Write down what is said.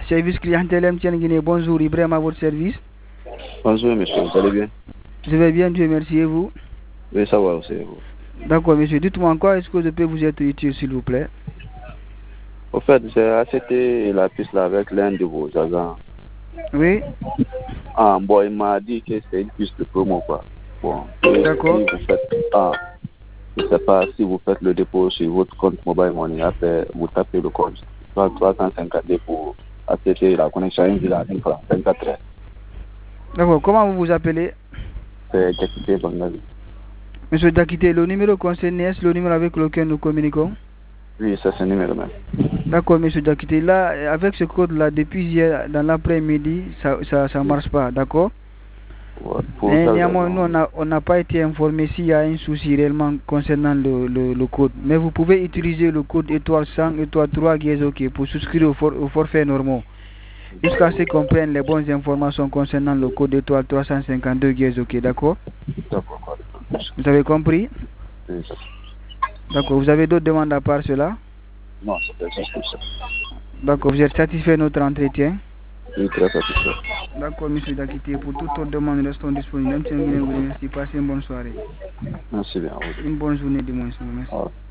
service clientèle MTN Guinée. Bonjour, Ibrahim à votre service. Bonjour monsieur, vous allez bien? Je vais bien, Dieu merci, et vous? Oui, ça va aussi. D'accord, monsieur. Dites-moi encore, est-ce que je peux vous être utile, s'il vous plaît? Au fait, j'ai acheté la piste là avec l'un de vos agents. Oui. Ah, bon, il m'a dit que c'est une piste de promo, quoi. Bon, D'accord. si vous faites, je ne sais pas si vous faites le dépôt sur votre compte mobile money, après vous tapez le code 352 pour acheter la connexion 1 à 1 franc, 24 heures. D'accord, comment vous vous appelez? C'est Jakité Bangali. Monsieur Dakité, le numéro concerné, est-ce le numéro avec lequel nous communiquons? Oui, c'est ce numéro même. D'accord, monsieur Dakité. Là, avec ce code-là, depuis hier, dans l'après-midi, ça marche pas, d'accord? Ouais, pour Mais quelle néanmoins, raison? nous, on n'a pas été informé s'il y a un souci réellement concernant le code. Mais vous pouvez utiliser le code étoile 100, étoile 3, dièse OK pour souscrire au forfait normaux. Jusqu'à ce qu'on prenne les bonnes informations concernant le code étoile 352, dièse OK, d'accord? D'accord. Vous avez compris? Oui, ça. D'accord, vous avez d'autres demandes à part cela? Non, c'est juste ça. D'accord, vous êtes satisfait de notre entretien? Oui, très satisfait. D'accord, monsieur Dakité, pour toute autre demande, nous restons disponibles. Même si vous remercie, passez une bonne soirée. Merci bien. Une bonne journée du moins, merci. Au revoir.